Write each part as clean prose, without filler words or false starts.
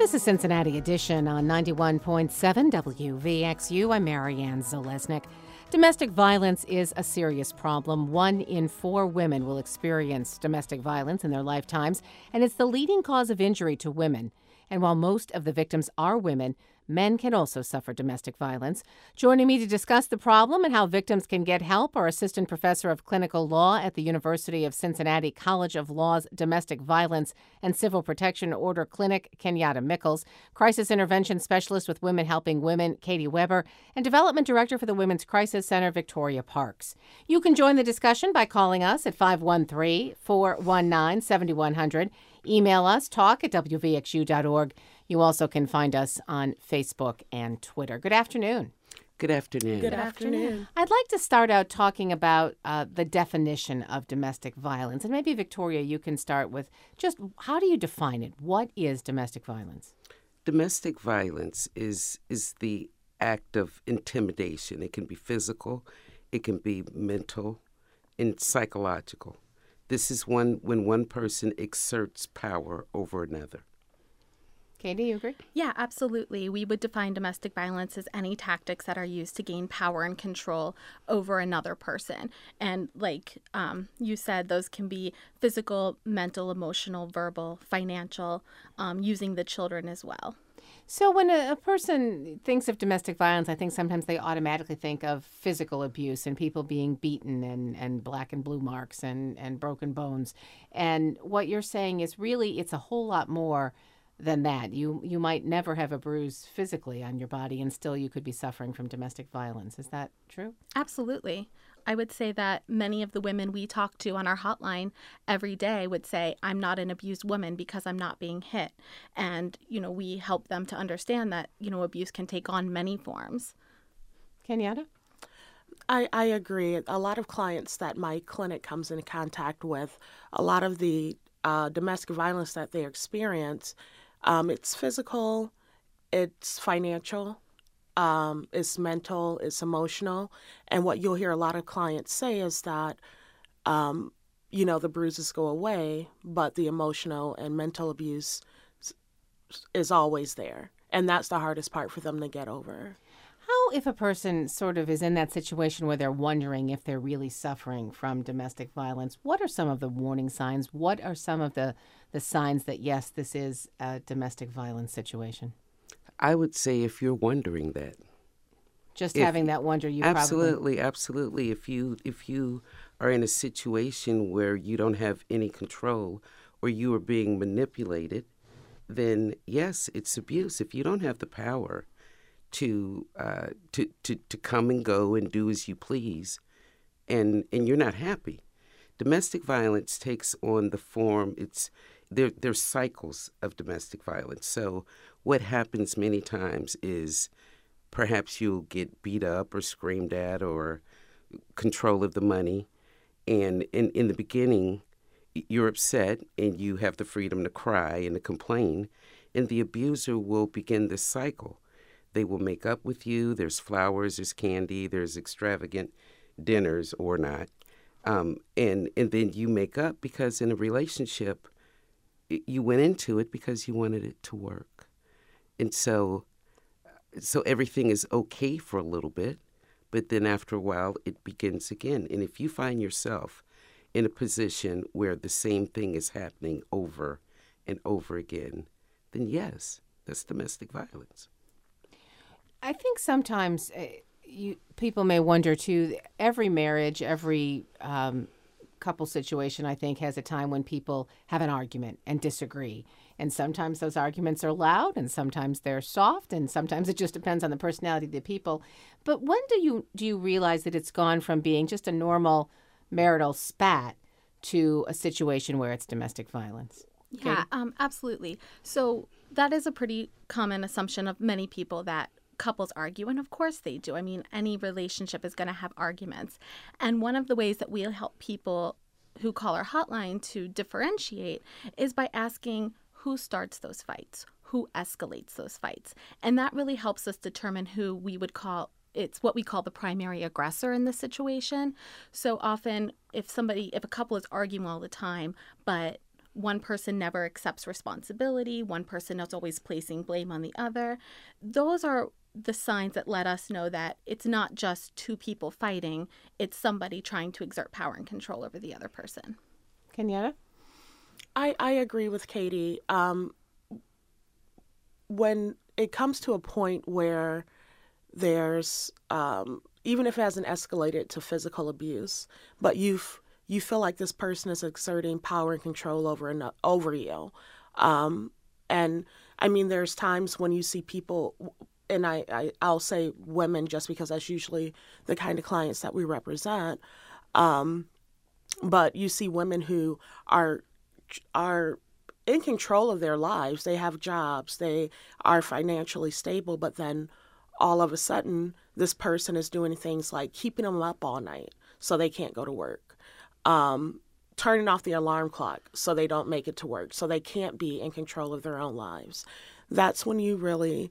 This is Cincinnati Edition on 91.7 WVXU. I'm Marianne Zalesnik. Domestic violence is a serious problem. 1 in 4 women will experience domestic violence in their lifetimes, and it's the leading cause of injury to women. And while most of the victims are women, men can also suffer domestic violence. Joining me to discuss the problem and how victims can get help are Assistant Professor of Clinical Law at the University of Cincinnati College of Law's Domestic Violence and Civil Protection Order Clinic, Kenyatta Mickles, Crisis Intervention Specialist with Women Helping Women, Katie Weber, and Development Director for the Women's Crisis Center, Victoria Parks. You can join the discussion by calling us at 513-419-7100. Email us, talk@wvxu.org. You also can find us on Facebook and Twitter. Good afternoon. Good afternoon. Good afternoon. I'd like to start out talking about the definition of domestic violence. And maybe, Victoria, you can start with just how do you define it? What is domestic violence? Domestic violence is the act of intimidation. It can be physical, it can be mental, and psychological. This is when one person exerts power over another. Katie, you agree? Yeah, absolutely. We would define domestic violence as any tactics that are used to gain power and control over another person. And like you said, those can be physical, mental, emotional, verbal, financial, using the children as well. So when a person thinks of domestic violence, I think sometimes they automatically think of physical abuse and people being beaten and black and blue marks and broken bones. And what you're saying is really it's a whole lot more than that. You might never have a bruise physically on your body and still you could be suffering from domestic violence. Is that true? Absolutely. I would say that many of the women we talk to on our hotline every day would say, I'm not an abused woman because I'm not being hit. And, we help them to understand that, abuse can take on many forms. Kenyatta? I agree. A lot of clients that my clinic comes in contact with, a lot of the domestic violence that they experience, it's physical, it's financial, it's mental, it's emotional. And what you'll hear a lot of clients say is that, the bruises go away, but the emotional and mental abuse is always there. And that's the hardest part for them to get over. How, if a person sort of is in that situation where they're wondering if they're really suffering from domestic violence, what are some of the warning signs? What are some of the signs that, yes, this is a domestic violence situation? I would say if you're wondering that. Just having that wonder, you absolutely. If you are in a situation where you don't have any control or you are being manipulated, then yes, it's abuse. If you don't have the power to come and go and do as you please, and you're not happy, domestic violence takes on the form. There's cycles of domestic violence. So what happens many times is perhaps you'll get beat up or screamed at or control of the money. And in the beginning, you're upset and you have the freedom to cry and to complain. And the abuser will begin this cycle. They will make up with you. There's flowers, there's candy, there's extravagant dinners or not. And then you make up because in a relationship, you went into it because you wanted it to work. And so everything is okay for a little bit, but then after a while, it begins again. And if you find yourself in a position where the same thing is happening over and over again, then yes, that's domestic violence. I think sometimes people may wonder, too, every marriage, every couple situation, I think, has a time when people have an argument and disagree. And sometimes those arguments are loud and sometimes they're soft and sometimes it just depends on the personality of the people. But when do you realize that it's gone from being just a normal marital spat to a situation where it's domestic violence? Yeah, absolutely. So that is a pretty common assumption of many people that couples argue, and of course they do. I mean, any relationship is going to have arguments. And one of the ways that we'll help people who call our hotline to differentiate is by asking who starts those fights, who escalates those fights. And that really helps us determine who we would call, it's what we call the primary aggressor in this situation. So often if a couple is arguing all the time, but one person never accepts responsibility, one person is always placing blame on the other. Those are the signs that let us know that it's not just two people fighting, it's somebody trying to exert power and control over the other person. Kenyatta? I agree with Katie. When it comes to a point where there's, even if it hasn't escalated to physical abuse, but you feel like this person is exerting power and control over you. And I mean, there's times when you see people, and I'll say women just because that's usually the kind of clients that we represent. But you see women who are in control of their lives. They have jobs, they are financially stable, but then all of a sudden this person is doing things like keeping them up all night so they can't go to work, turning off the alarm clock so they don't make it to work, so they can't be in control of their own lives. That's when you really,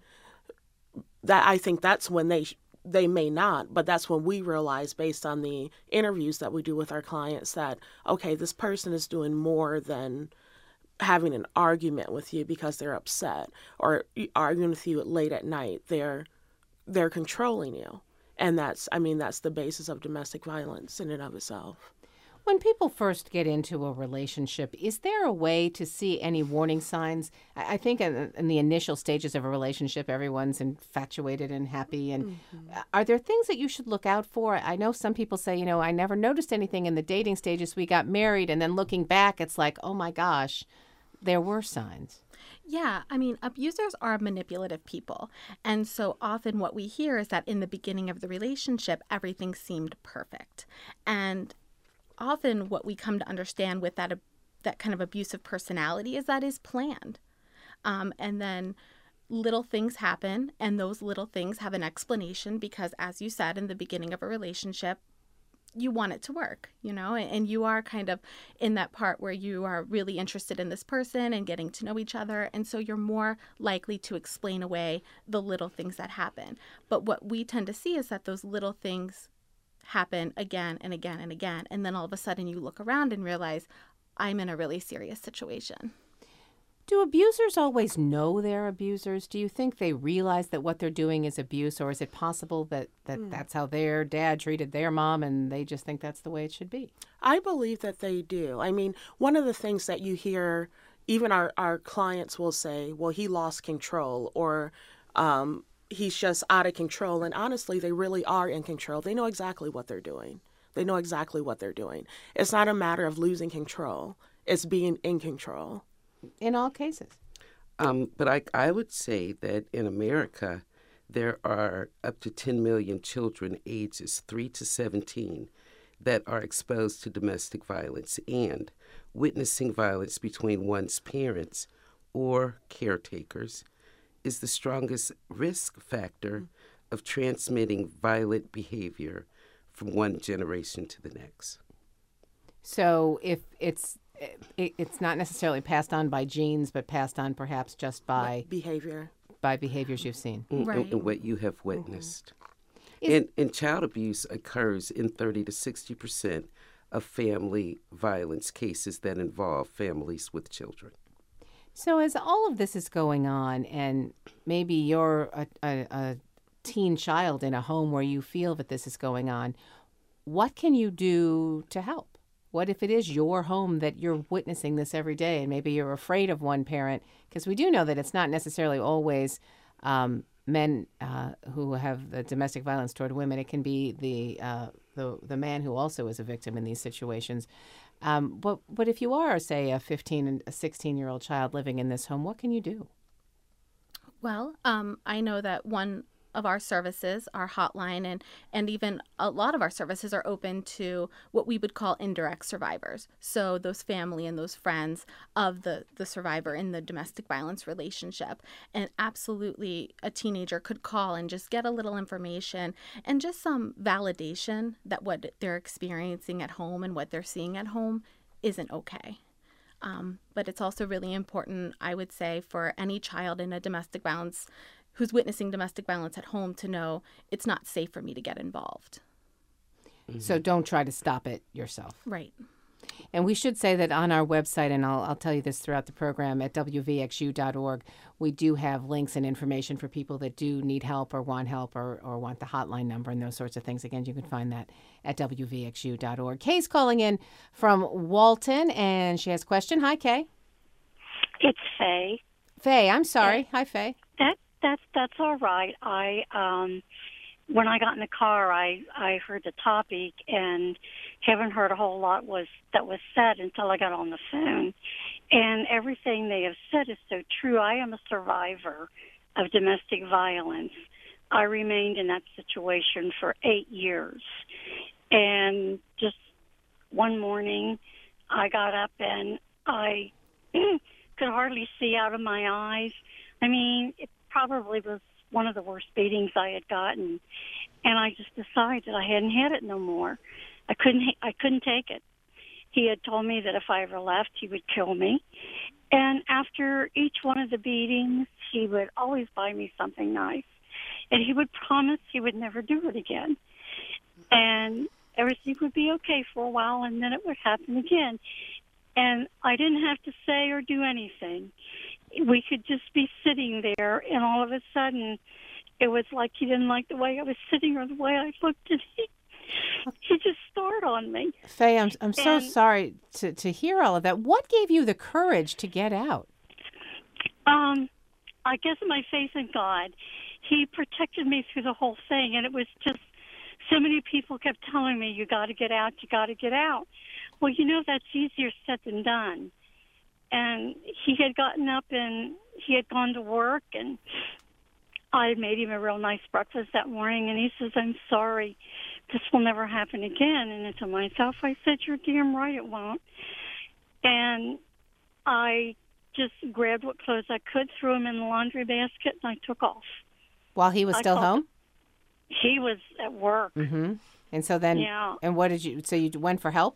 I think that's when they may not, but that's when we realize based on the interviews that we do with our clients that, okay, this person is doing more than having an argument with you because they're upset or arguing with you late at night. They're controlling you. And that's the basis of domestic violence in and of itself. When people first get into a relationship, is there a way to see any warning signs? I think in the initial stages of a relationship, everyone's infatuated and happy. And are there things that you should look out for? I know some people say, I never noticed anything in the dating stages. We got married. And then looking back, it's like, oh, my gosh, there were signs. Yeah, I mean, abusers are manipulative people. And so often what we hear is that in the beginning of the relationship, everything seemed perfect. And often what we come to understand with that kind of abusive personality is that is planned. And then little things happen, and those little things have an explanation because, as you said, in the beginning of a relationship, you want it to work, and you are kind of in that part where you are really interested in this person and getting to know each other. And so you're more likely to explain away the little things that happen. But what we tend to see is that those little things happen again and again and again. And then all of a sudden you look around and realize I'm in a really serious situation. Do abusers always know they're abusers? Do you think they realize that what they're doing is abuse, or is it possible that that's how their dad treated their mom and they just think that's the way it should be? I believe that they do. I mean, one of the things that you hear, even our clients will say, well, he lost control, or he's just out of control. And honestly, they really are in control. They know exactly what they're doing. It's not a matter of losing control. It's being in control. In all cases. But I would say that in America, there are up to 10 million children ages 3 to 17 that are exposed to domestic violence, and witnessing violence between one's parents or caretakers is the strongest risk factor of transmitting violent behavior from one generation to the next. So if it's not necessarily passed on by genes, but passed on perhaps just by behaviors you've seen. Right. And what you have witnessed. And child abuse occurs in 30 to 60% of family violence cases that involve families with children. So as all of this is going on, and maybe you're a teen child in a home where you feel that this is going on, what can you do to help? What if it is your home that you're witnessing this every day, and maybe you're afraid of one parent? Because we do know that it's not necessarily always men who have the domestic violence toward women. It can be the man who also is a victim in these situations. But if you are, say, a 15 and a 16-year-old child living in this home, what can you do? Well, I know that one of our services, our hotline, and even a lot of our services are open to what we would call indirect survivors. So those family and those friends of the survivor in the domestic violence relationship. And absolutely a teenager could call and just get a little information and just some validation that what they're experiencing at home and what they're seeing at home isn't okay. But it's also really important, I would say, for any child in a domestic violence who's witnessing domestic violence at home to know it's not safe for me to get involved. So don't try to stop it yourself. Right. And we should say that on our website, and I'll tell you this throughout the program, at wvxu.org, we do have links and information for people that do need help or want the hotline number and those sorts of things. Again, you can find that at wvxu.org. Kay's calling in from Walton, and she has a question. Hi, Kay. It's Faye. Faye, I'm sorry. Hi, Faye. That's all right. When I got in the car, I heard the topic and haven't heard a whole lot that was said until I got on the phone. And everything they have said is so true. I am a survivor of domestic violence. I remained in that situation for 8 years. And just one morning, I got up and I could hardly see out of my eyes. I mean, it probably was one of the worst beatings I had gotten, and I just decided I hadn't had it no more. I couldn't take it. He had told me that if I ever left, he would kill me. And after each one of the beatings, he would always buy me something nice, and he would promise he would never do it again. And everything would be okay for a while, and then it would happen again. And I didn't have to say or do anything. We could just be sitting there, and all of a sudden, it was like he didn't like the way I was sitting or the way I looked, and he just started on me. Faye, I'm so sorry to hear all of that. What gave you the courage to get out? I guess my faith in God. He protected me through the whole thing, and it was just so many people kept telling me, you got to get out, you got to get out. Well, that's easier said than done. And he had gotten up and he had gone to work, and I made him a real nice breakfast that morning, and he says, I'm sorry, this will never happen again. And to myself, I said, you're damn right it won't. And I just grabbed what clothes I could, threw them in the laundry basket, and I took off. While he was still home? He was at work. Mm-hmm. And so then, and what did you, so you went for help?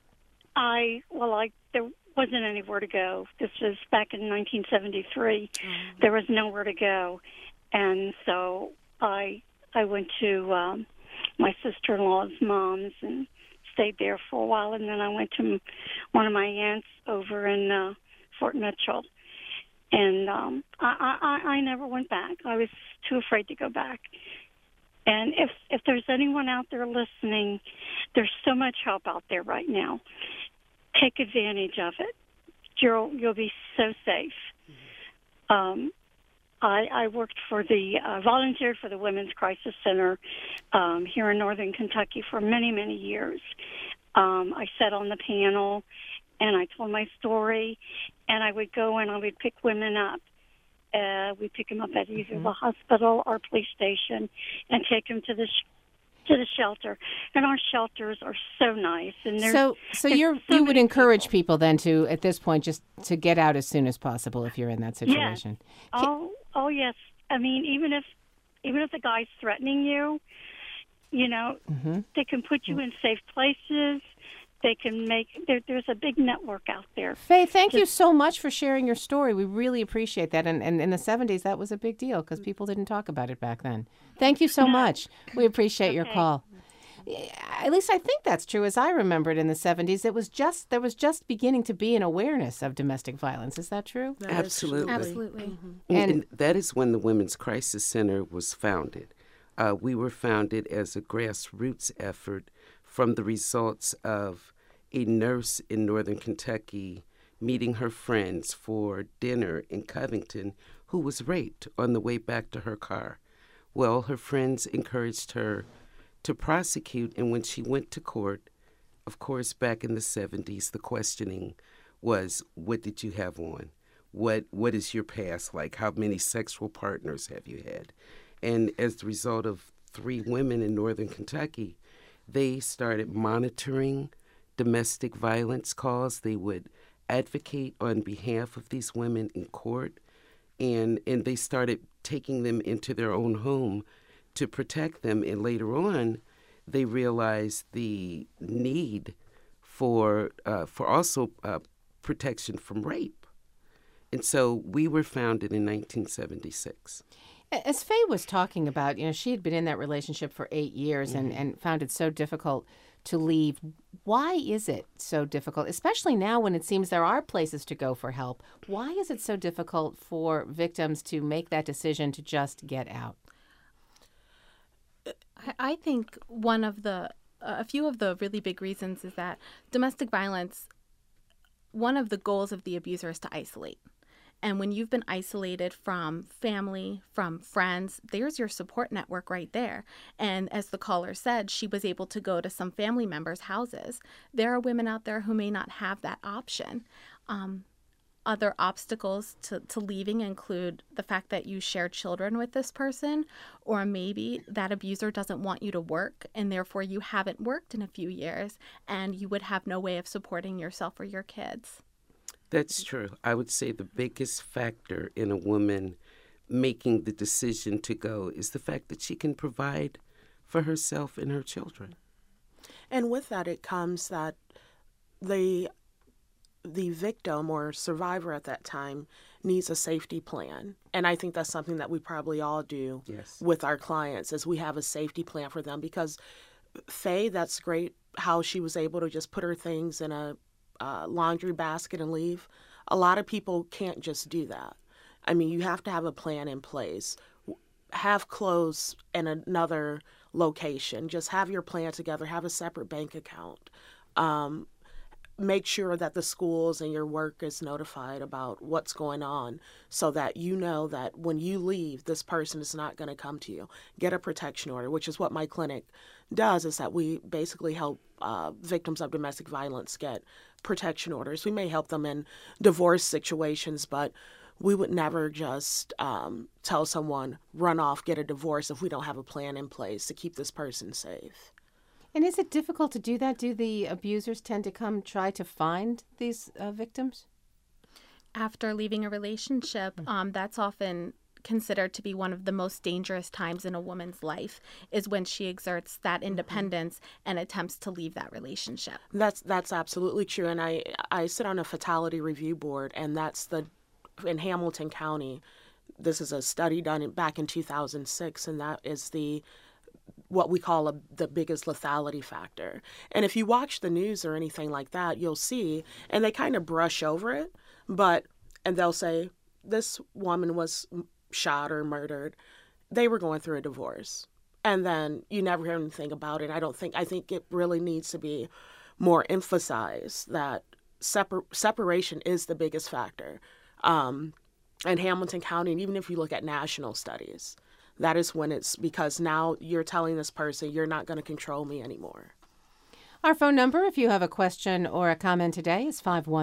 There wasn't anywhere to go. This was back in 1973. Mm-hmm. There was nowhere to go. And so I went to my sister-in-law's mom's and stayed there for a while, and then I went to one of my aunts over in Fort Mitchell. And I never went back. I was too afraid to go back. And if there's anyone out there listening, there's so much help out there right now. Take advantage of it. You'll be so safe. I worked for volunteered for the Women's Crisis Center here in Northern Kentucky for many, many years. I sat on the panel, and I told my story, and I would go and I would pick women up. We'd pick them up at either the hospital or police station and take them to the shelter. And our shelters are so nice. And so you would encourage people then to, at this point, just to get out as soon as possible if you're in that situation. Yes. Oh yes. I mean, even if the guy's threatening you, they can put you in safe places. They can there's a big network out there. Faye, thank you so much for sharing your story. We really appreciate that. And in the 70s, that was a big deal because people didn't talk about it back then. Thank you so much. We appreciate your call. At least I think that's true. As I remember it in the 70s, there was just beginning to be an awareness of domestic violence. Is that true? Absolutely. Absolutely. Mm-hmm. And that is when the Women's Crisis Center was founded. We were founded as a grassroots effort from the results of a nurse in Northern Kentucky meeting her friends for dinner in Covington who was raped on the way back to her car. Well, her friends encouraged her to prosecute, and when she went to court, of course, back in the 70s, the questioning was, what did you have on? What is your past like? How many sexual partners have you had? And as the result of 3 women in Northern Kentucky, they started monitoring domestic violence calls. They would advocate on behalf of these women in court, and they started taking them into their own home to protect them. And later on, they realized the need for also protection from rape. And so we were founded in 1976. As Faye was talking about, she had been in that relationship for 8 years and found it so difficult to leave. Why is it so difficult, especially now when it seems there are places to go for help? Why is it so difficult for victims to make that decision to just get out? I think a few of the really big reasons is that domestic violence, one of the goals of the abuser is to isolate. And when you've been isolated from family, from friends, there's your support network right there. And as the caller said, she was able to go to some family members' houses. There are women out there who may not have that option. Other obstacles to leaving include the fact that you share children with this person, or maybe that abuser doesn't want you to work and therefore you haven't worked in a few years and you would have no way of supporting yourself or your kids. That's true. I would say the biggest factor in a woman making the decision to go is the fact that she can provide for herself and her children. And with that, it comes that the victim or survivor at that time needs a safety plan. And I think that's something that we probably all do with our clients, is we have a safety plan for them. Because Faye, that's great how she was able to just put her things in a laundry basket and leave. A lot of people can't just do that. I mean, you have to have a plan in place. Have clothes in another location. Just have your plan together. Have a separate bank account. Make sure that the schools and your work is notified about what's going on so that you know that when you leave, this person is not going to come to you. Get a protection order, which is what my clinic does, is that we basically help victims of domestic violence get protection orders. We may help them in divorce situations, but we would never just tell someone, run off, get a divorce, if we don't have a plan in place to keep this person safe. And is it difficult to do that? Do the abusers tend to come try to find these victims? After leaving a relationship, that's often considered to be one of the most dangerous times in a woman's life, is when she exerts that independence and attempts to leave that relationship. That's absolutely true. And I sit on a fatality review board, and that's in Hamilton County. This is a study done back in 2006, and that is what we call the biggest lethality factor. And if you watch the news or anything like that, you'll see, and they kind of brush over it, and they'll say, this woman was shot or murdered. They were going through a divorce. And then you never hear anything about it. I think it really needs to be more emphasized that separation is the biggest factor. In Hamilton County, and even if you look at national studies, that is when it's because now you're telling this person, you're not going to control me anymore. Our phone number, if you have a question or a comment today, is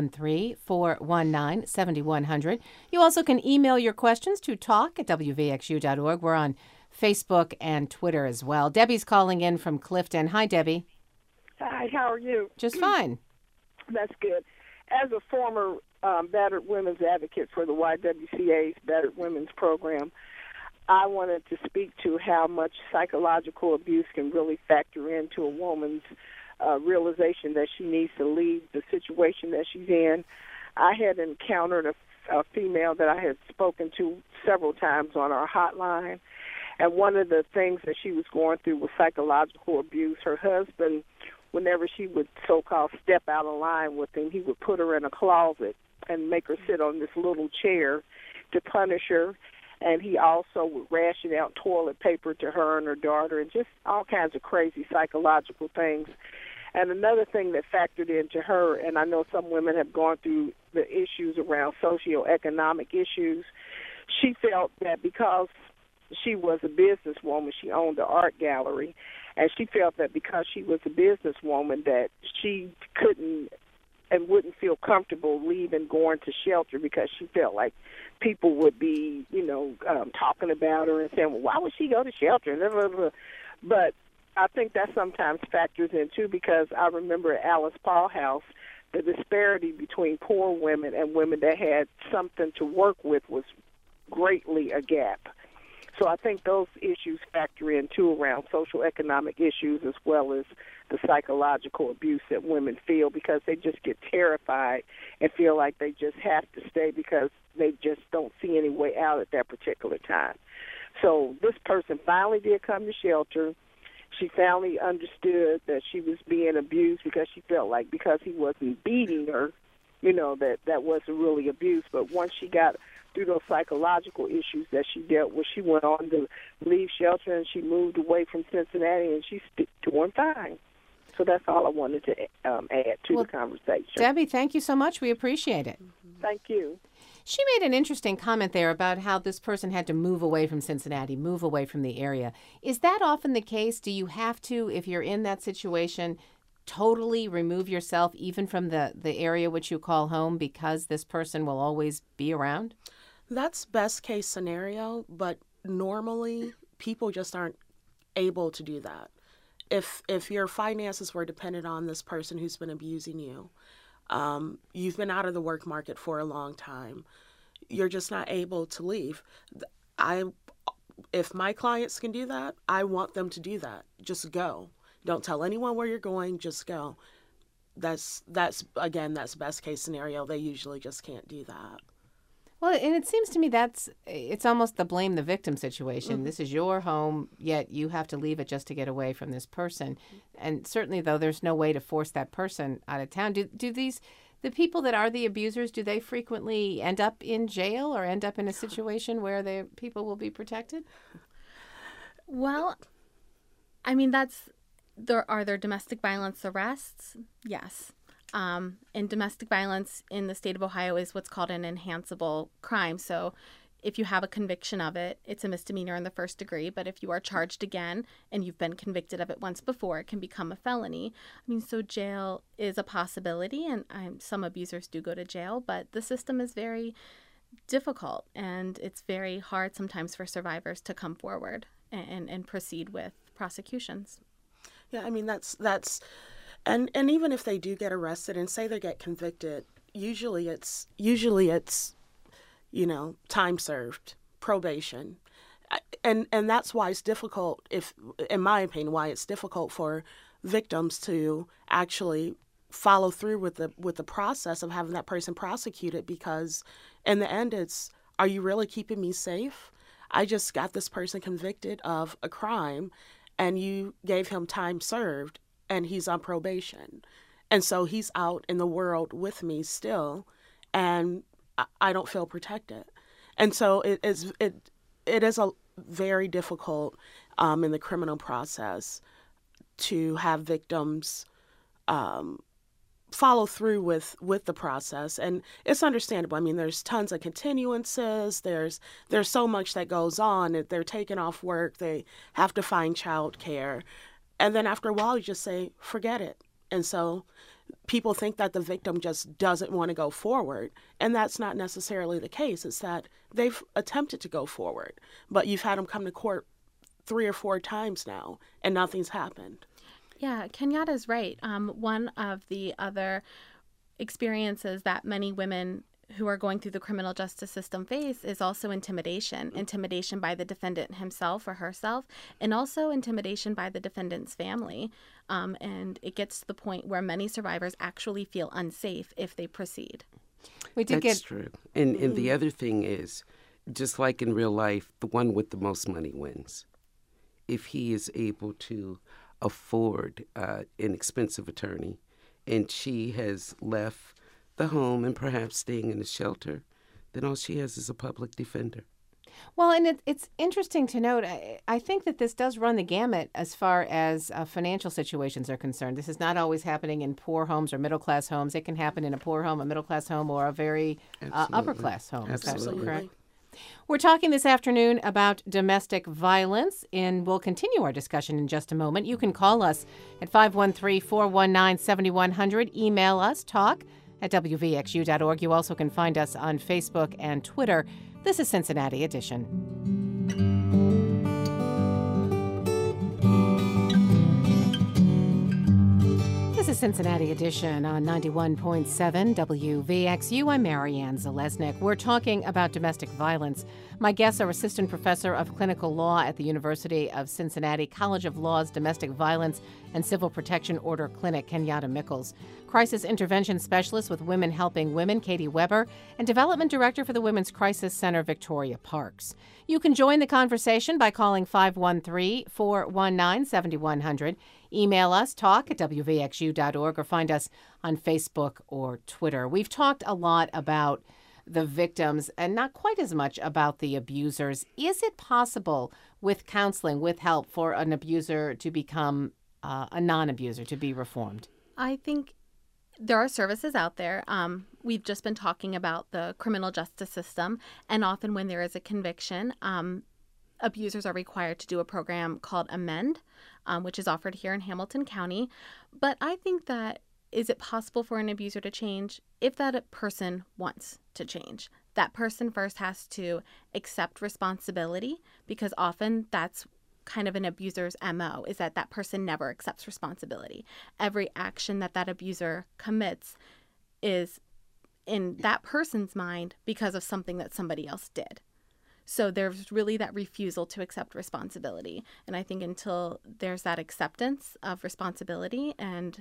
513-419-7100. You also can email your questions to talk@wvxu.org. We're on Facebook and Twitter as well. Debbie's calling in from Clifton. Hi, Debbie. Hi, how are you? Just fine. That's good. As a former battered women's advocate for the YWCA's Battered Women's Program, I wanted to speak to how much psychological abuse can really factor into a woman's realization that she needs to leave the situation that she's in. I had encountered a female that I had spoken to several times on our hotline, and one of the things that she was going through was psychological abuse. Her husband, whenever she would so-called step out of line with him, he would put her in a closet and make her sit on this little chair to punish her. And he also would ration out toilet paper to her and her daughter, and just all kinds of crazy psychological things. And another thing that factored into her, and I know some women have gone through the issues around socioeconomic issues, she felt that because she was a businesswoman, she owned an art gallery, and she felt that because she was a businesswoman that she couldn't and wouldn't feel comfortable leaving, going to shelter, because she felt like people would be, talking about her and saying, well, why would she go to shelter? But I think that sometimes factors in, too, because I remember at Alice Paul House, the disparity between poor women and women that had something to work with was greatly a gap. So I think those issues factor in, too, around social economic issues as well as the psychological abuse that women feel, because they just get terrified and feel like they just have to stay because they just don't see any way out at that particular time. So this person finally did come to shelter. she finally understood that she was being abused because she felt like because he wasn't beating her, that wasn't really abuse. But once she got through those psychological issues that she dealt with, she went on to leave shelter, and she moved away from Cincinnati, and she's doing fine. So that's all I wanted to add to the conversation. Debbie, thank you so much. We appreciate it. Thank you. She made an interesting comment there about how this person had to move away from Cincinnati, move away from the area. Is that often the case? Do you have to, if you're in that situation, totally remove yourself even from the area which you call home because this person will always be around? That's best case scenario, but normally people just aren't able to do that. If your finances were dependent on this person who's been abusing you, you've been out of the work market for a long time, you're just not able to leave. If my clients can do that, I want them to do that. Just go. Don't tell anyone where you're going. Just go. That's best case scenario. They usually just can't do that. Well, and it seems to me it's almost the blame the victim situation. Mm-hmm. This is your home, yet you have to leave it just to get away from this person. And certainly, though, there's no way to force that person out of town. Do the people that are the abusers, do they frequently end up in jail or end up in a situation where the people will be protected? Well, I mean, are there domestic violence arrests? Yes. And domestic violence in the state of Ohio is what's called an enhanceable crime. So if you have a conviction of it, it's a misdemeanor in the first degree. But if you are charged again and you've been convicted of it once before, it can become a felony. I mean, so jail is a possibility, and some abusers do go to jail, but the system is very difficult, and it's very hard sometimes for survivors to come forward and proceed with prosecutions. Yeah, I mean, that's and even if they do get arrested and say they get convicted, usually it's time served, probation. And that's why it's difficult, in my opinion, why it's difficult for victims to actually follow through with the process of having that person prosecuted, because in the end it's, are you really keeping me safe? I just got this person convicted of a crime and you gave him time served and he's on probation. And so he's out in the world with me still, and I don't feel protected. And so it is a very difficult in the criminal process to have victims follow through with the process. And it's understandable. I mean, there's tons of continuances. There's so much that goes on. They're taking off work. They have to find childcare. And then after a while, you just say, forget it. And so people think that the victim just doesn't want to go forward. And that's not necessarily the case. It's that they've attempted to go forward, but you've had them come to court 3 or 4 times now, and nothing's happened. Yeah, Kenyatta's right. One of the other experiences that many women who are going through the criminal justice system face is also intimidation by the defendant himself or herself, and also intimidation by the defendant's family. And it gets to the point where many survivors actually feel unsafe if they proceed. That's true. And the other thing is, just like in real life, the one with the most money wins. If he is able to afford an expensive attorney and she has left the home and perhaps staying in a shelter, then all she has is a public defender. Well, and it's interesting to note, I think that this does run the gamut as far as financial situations are concerned. This is not always happening in poor homes or middle-class homes. It can happen in a poor home, a middle-class home, or a very upper-class home. Absolutely. Is that correct? We're talking this afternoon about domestic violence, and we'll continue our discussion in just a moment. You can call us at 513-419-7100. Email us, talk@wvxu.org. You also can find us on Facebook and Twitter. This is Cincinnati Edition. This is Cincinnati Edition on 91.7 WVXU. I'm Marianne Zalesnik. We're talking about domestic violence. My guests are Assistant Professor of Clinical Law at the University of Cincinnati College of Law's Domestic Violence and Civil Protection Order Clinic, Kenyatta Mickles, Crisis Intervention Specialist with Women Helping Women, Katie Weber, and Development Director for the Women's Crisis Center, Victoria Parks. You can join the conversation by calling 513-419-7100. Email us, talk@wvxu.org, or find us on Facebook or Twitter. We've talked a lot about the victims and not quite as much about the abusers. Is it possible with counseling, with help, for an abuser to become a non-abuser, to be reformed? I think there are services out there. We've just been talking about the criminal justice system, and often when there is a conviction, abusers are required to do a program called Amend, which is offered here in Hamilton County. But I think that, is it possible for an abuser to change? If that person wants to change, that person first has to accept responsibility, because often that's kind of an abuser's MO, is that that person never accepts responsibility. Every action that that abuser commits is in that person's mind because of something that somebody else did. So there's really that refusal to accept responsibility. And I think until there's that acceptance of responsibility and,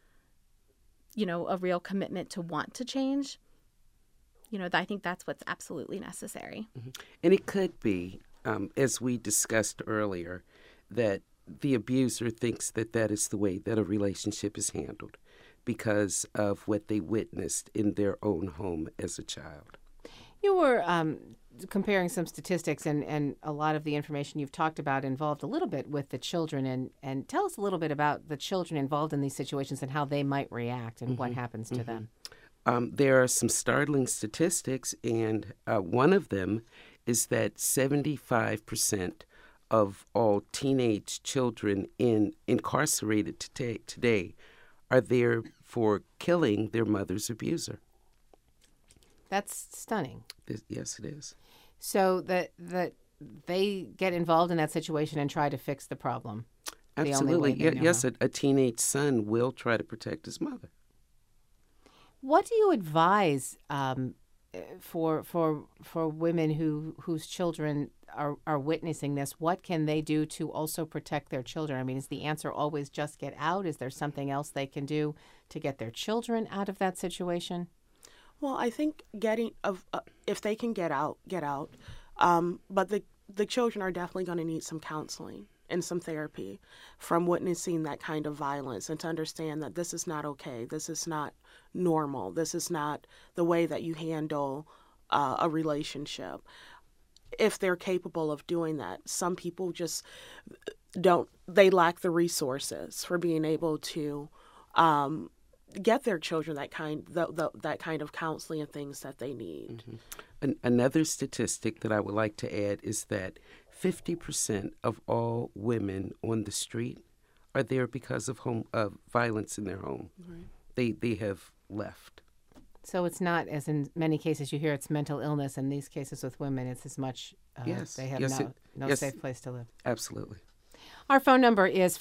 you know, a real commitment to want to change, you know, I think that's what's absolutely necessary. Mm-hmm. And it could be, as we discussed earlier, that the abuser thinks that that is the way that a relationship is handled because of what they witnessed in their own home as a child. You were comparing some statistics, and a lot of the information you've talked about involved a little bit with the children. And tell us a little bit about the children involved in these situations and how they might react and what happens to them. There are some startling statistics, and one of them is that 75% of all teenage children incarcerated today are there for killing their mother's abuser. That's stunning. Yes, it is. So that they get involved in that situation and try to fix the problem. Absolutely. Yes, a teenage son will try to protect his mother. What do you advise for women whose children are witnessing this? What can they do to also protect their children? I mean, is the answer always just get out? Is there something else they can do to get their children out of that situation? Well, I think if they can get out. But the children are definitely going to need some counseling and some therapy from witnessing that kind of violence, and to understand that this is not okay. This is not normal. This is not the way that you handle a relationship. If they're capable of doing that, some people just they lack the resources for being able to get their children that kind of counseling and things that they need. Mm-hmm. Another statistic that I would like to add is that 50% of all women on the street are there because of violence in their home. Right. They have left. So it's not, as in many cases you hear, it's mental illness. In these cases with women, it's as much they have no safe place to live. Absolutely. Our phone number is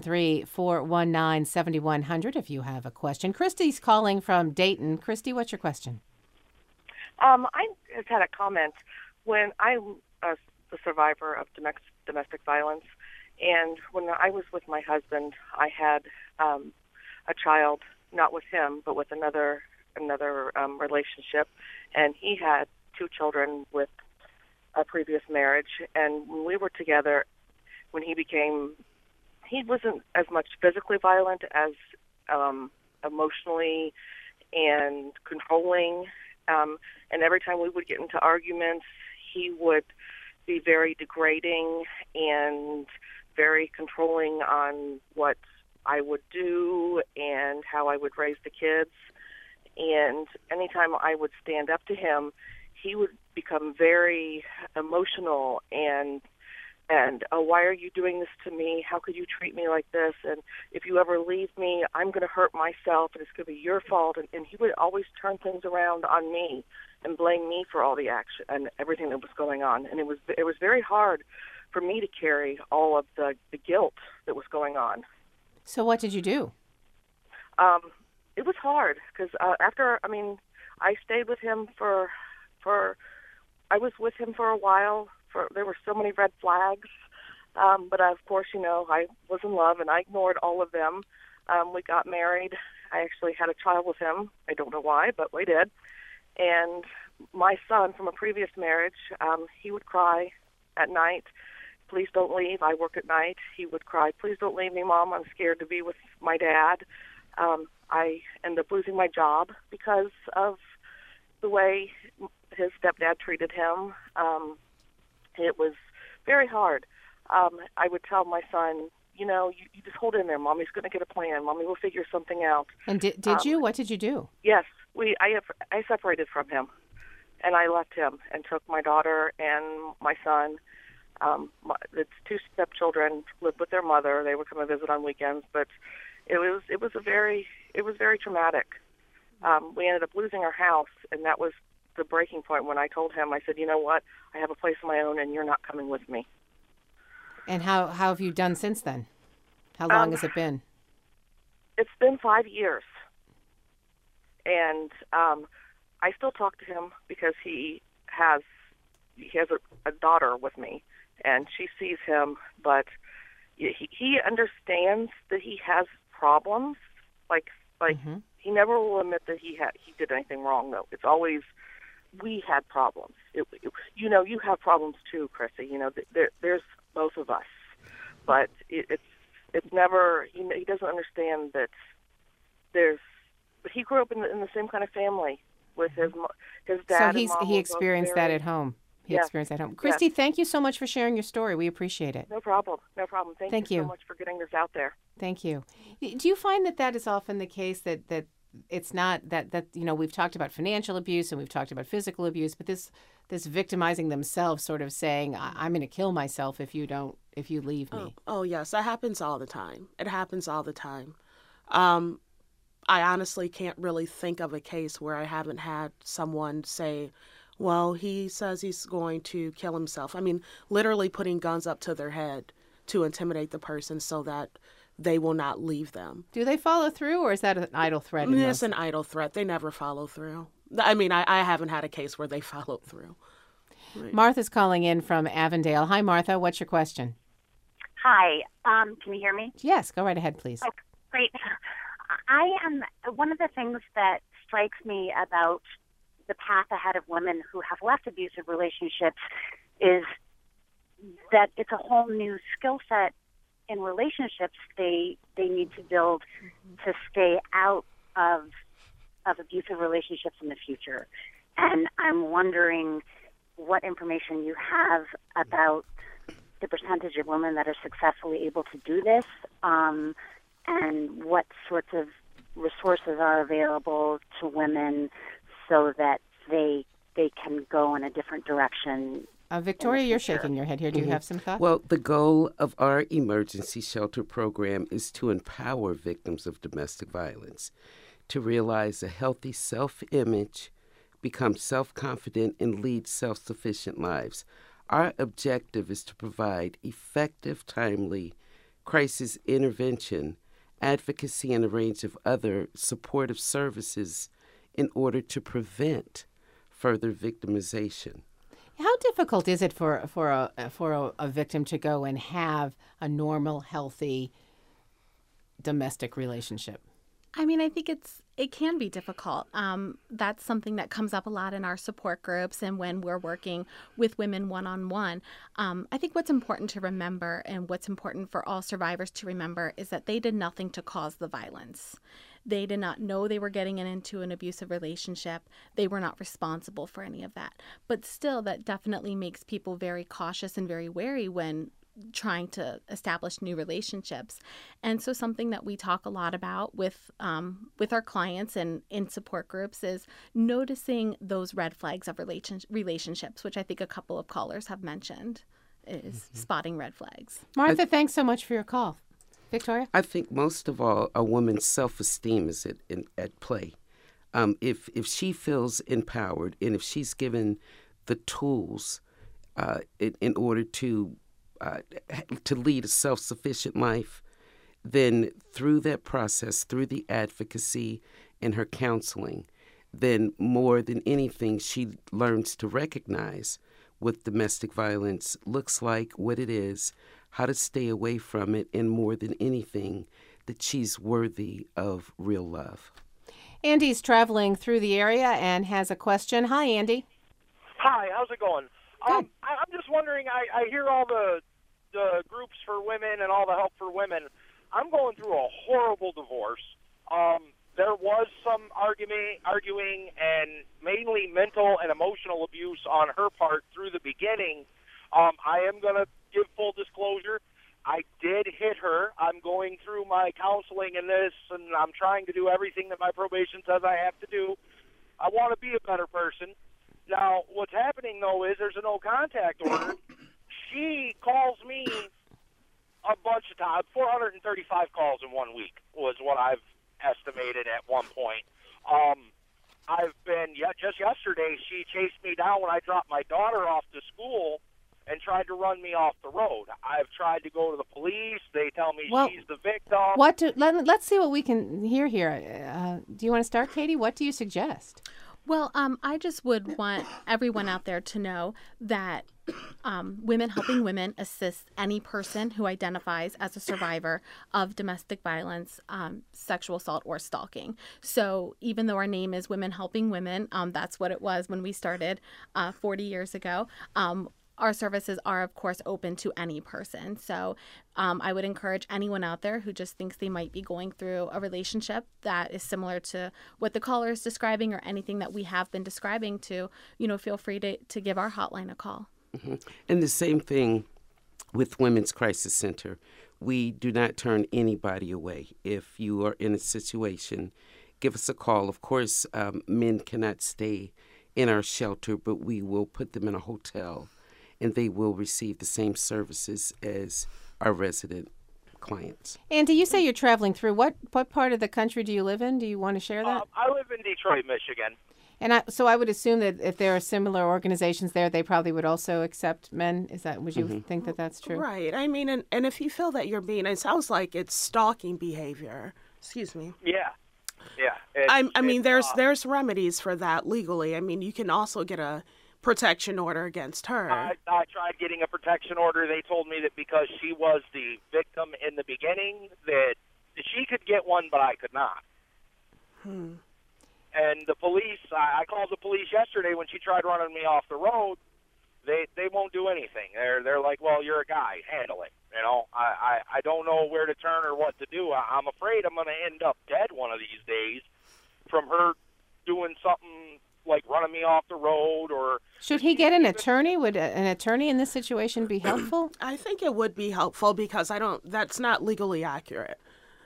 513-419-7100 if you have a question. Christy's calling from Dayton. Christy, what's your question? I just had a comment. When I was the survivor of domestic violence, and when I was with my husband, I had a child, not with him, but with another relationship, and he had 2 children with a previous marriage. And when we were together, when he wasn't as much physically violent as emotionally and controlling. And every time we would get into arguments, he would be very degrading and very controlling on what I would do and how I would raise the kids. And anytime I would stand up to him, he would become very emotional and oh, why are you doing this to me? How could you treat me like this? And if you ever leave me, I'm going to hurt myself, and it's going to be your fault. And he would always turn things around on me and blame me for all the action and everything that was going on. And it was very hard for me to carry all of the guilt that was going on. So what did you do? It was hard because I stayed with him I was with him for a while. There were so many red flags, but of course, I was in love and I ignored all of them. We got married I actually had a child with him. I don't know why, but we did. And my son from a previous marriage, he would cry at night, "Please don't leave. I work at night." He would cry, "Please don't leave me, Mom. I'm scared to be with my dad." I ended up losing my job because of the way his stepdad treated him. It was very hard. I would tell my son, you just hold in there. Mommy's going to get a plan. Mommy will figure something out. And did you? What did you do? Yes, I separated from him, and I left him and took my daughter and my son. It's two stepchildren lived with their mother. They would come and visit on weekends, but it was very traumatic. We ended up losing our house, and that was the breaking point when I told him. I said, "You know what? I have a place of my own, and you're not coming with me." And how have you done since then? How long has it been? It's been 5 years. And I still talk to him because he has a daughter with me, and she sees him, but he understands that he has problems. Like he never will admit that he did anything wrong, though. It's always, we had problems. You have problems too, Chrissy. There's both of us, but it's never. He doesn't understand that there's. But he grew up in the same kind of family with his dad. So he experienced that at home. He experienced that at home. Christy, Yes. Thank you so much for sharing your story. We appreciate it. No problem. Thank you so much for getting this out there. Thank you. Do you find that is often the case, that it's not that we've talked about financial abuse and we've talked about physical abuse, but this victimizing themselves, sort of saying, "I'm going to kill myself if you leave me." Oh yes, that happens all the time. It happens all the time. I honestly can't really think of a case where I haven't had someone say, "Well, he says he's going to kill himself." I mean, literally putting guns up to their head to intimidate the person so that they will not leave them. Do they follow through, or is that an idle threat? It's an idle threat. They never follow through. I mean, I haven't had a case where they followed through. Right. Martha's calling in from Avondale. Hi, Martha. What's your question? Hi. Can you hear me? Yes. Go right ahead, please. Oh, great. One of the things that strikes me about the path ahead of women who have left abusive relationships is that it's a whole new skill set in relationships they need to build to stay out of abusive relationships in the future. And I'm wondering what information you have about the percentage of women that are successfully able to do this, and what sorts of resources are available to women so that they can go in a different direction. Victoria, you're shaking your head here. Do you have some thoughts? Well, the goal of our emergency shelter program is to empower victims of domestic violence to realize a healthy self-image, become self-confident, and lead self-sufficient lives. Our objective is to provide effective, timely crisis intervention, advocacy, and a range of other supportive services in order to prevent further victimization. How difficult is it for a victim to go and have a normal, healthy domestic relationship? I mean, I think it can be difficult. That's something that comes up a lot in our support groups and when we're working with women one-on-one. I think what's important to remember, and what's important for all survivors to remember, is that they did nothing to cause the violence. They did not know they were getting into an abusive relationship. They were not responsible for any of that. But still, that definitely makes people very cautious and very wary when trying to establish new relationships. And so something that we talk a lot about with our clients and in support groups is noticing those red flags of relationships, which I think a couple of callers have mentioned, is spotting red flags. Martha, thanks so much for your call. Victoria? I think most of all, a woman's self-esteem is at play. If she feels empowered and if she's given the tools in order to lead a self-sufficient life, then through that process, through the advocacy and her counseling, then more than anything, she learns to recognize what domestic violence looks like, what it is, how to stay away from it, and more than anything, that she's worthy of real love. Andy's traveling through the area and has a question. Hi, Andy. Hi, how's it going? Good. I'm just wondering, I hear all the groups for women and all the help for women. I'm going through a horrible divorce. There was some arguing and mainly mental and emotional abuse on her part through the beginning. I am going to give full disclosure. I did hit her. I'm going through my counseling in this, and I'm trying to do everything that my probation says I have to do. I want to be a better person. Now, what's happening, though, is there's a no-contact order. She calls me a bunch of times. 435 calls in 1 week was what I've estimated at one point. I've been, just yesterday, she chased me down when I dropped my daughter off to school and tried to run me off the road. I've tried to go to the police. They tell me she's the victim. Let's see what we can hear here. Do you want to start, Katie? What do you suggest? Well, I just would want everyone out there to know that Women Helping Women assists any person who identifies as a survivor of domestic violence, sexual assault, or stalking. So even though our name is Women Helping Women, that's what it was when we started 40 years ago. Our services are, of course, open to any person. So I would encourage anyone out there who just thinks they might be going through a relationship that is similar to what the caller is describing or anything that we have been describing to, feel free to give our hotline a call. Mm-hmm. And the same thing with Women's Crisis Center. We do not turn anybody away. If you are in a situation, give us a call. Of course, men cannot stay in our shelter, but we will put them in a hotel, and they will receive the same services as our resident clients. Andy, you say you're traveling through. What part of the country do you live in? Do you want to share that? I live in Detroit, Michigan. And so I would assume that if there are similar organizations there, they probably would also accept men. Would you think that that's true? Right. I mean, and if you feel that you're being, it sounds like it's stalking behavior. Excuse me. Yeah. I mean, there's remedies for that legally. I mean, you can also get a protection order against her. I tried getting a protection order. They told me that because she was the victim in the beginning, that she could get one, but I could not. And the police, I called the police yesterday when she tried running me off the road. They won't do anything. They're like, well, you're a guy, handle it. I don't know where to turn or what to do. I'm afraid I'm going to end up dead one of these days from her doing something like running me off the road. Or should he get an attorney? Would an attorney in this situation be helpful? I think it would be helpful because that's not legally accurate.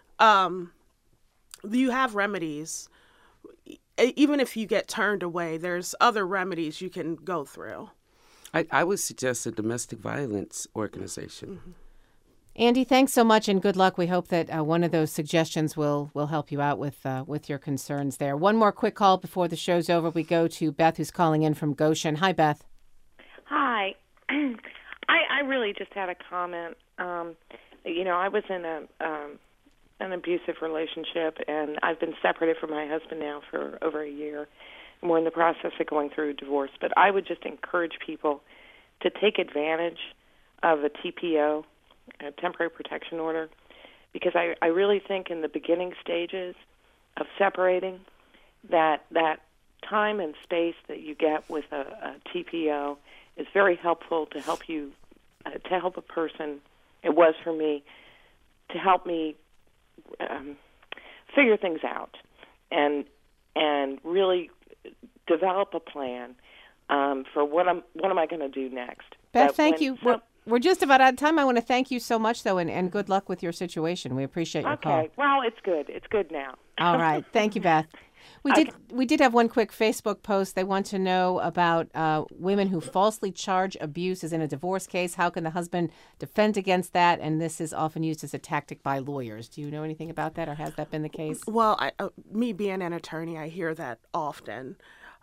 You have remedies. Even if you get turned away, there's other remedies you can go through. I would suggest a domestic violence organization. Mm-hmm. Andy, thanks so much and good luck. We hope that one of those suggestions will help you out with your concerns there. One more quick call before the show's over. We go to Beth, who's calling in from Goshen. Hi, Beth. Hi. I really just had a comment. I was in an abusive relationship, and I've been separated from my husband now for over a year, and we're in the process of going through a divorce. But I would just encourage people to take advantage of a TPO, a temporary protection order, because I really think in the beginning stages of separating, that time and space that you get with a TPO is very helpful to help you, to help a person. It was for me, to help me figure things out and really develop a plan for what am I going to do next. Beth, thank you. We're just about out of time. I want to thank you so much, though, and good luck with your situation. We appreciate your call. Okay. Well, it's good. It's good now. All right. Thank you, Beth. We did have one quick Facebook post. They want to know about women who falsely charge abuse as in a divorce case. How can the husband defend against that? And this is often used as a tactic by lawyers. Do you know anything about that, or has that been the case? Well, me being an attorney, I hear that often.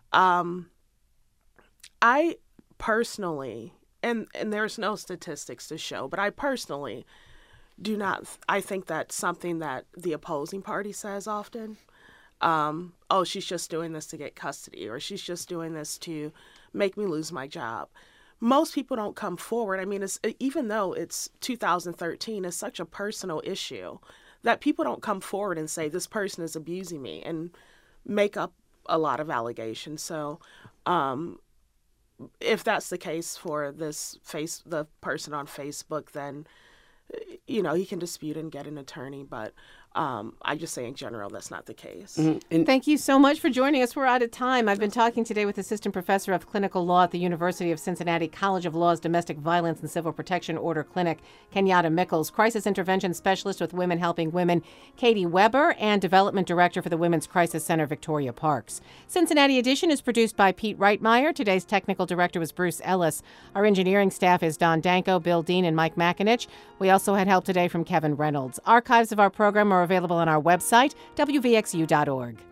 I personally, and there's no statistics to show, but I personally do not. I think that's something that the opposing party says often. Oh, she's just doing this to get custody, or she's just doing this to make me lose my job. Most people don't come forward. I mean, even though it's 2013, it's such a personal issue that people don't come forward and say, this person is abusing me, and make up a lot of allegations. So if that's the case for the person on Facebook, then, he can dispute and get an attorney. But I just say in general, that's not the case. And thank you so much for joining us. We're out of time. I've been talking today with Assistant Professor of Clinical Law at the University of Cincinnati College of Law's Domestic Violence and Civil Protection Order Clinic, Kenyatta Mickles, Crisis Intervention Specialist with Women Helping Women, Katie Weber, and Development Director for the Women's Crisis Center, Victoria Parks. Cincinnati Edition is produced by Pete Reitmeyer. Today's technical director was Bruce Ellis. Our engineering staff is Don Danko, Bill Dean, and Mike McInich. We also had help today from Kevin Reynolds. Archives of our program are available on our website, wvxu.org.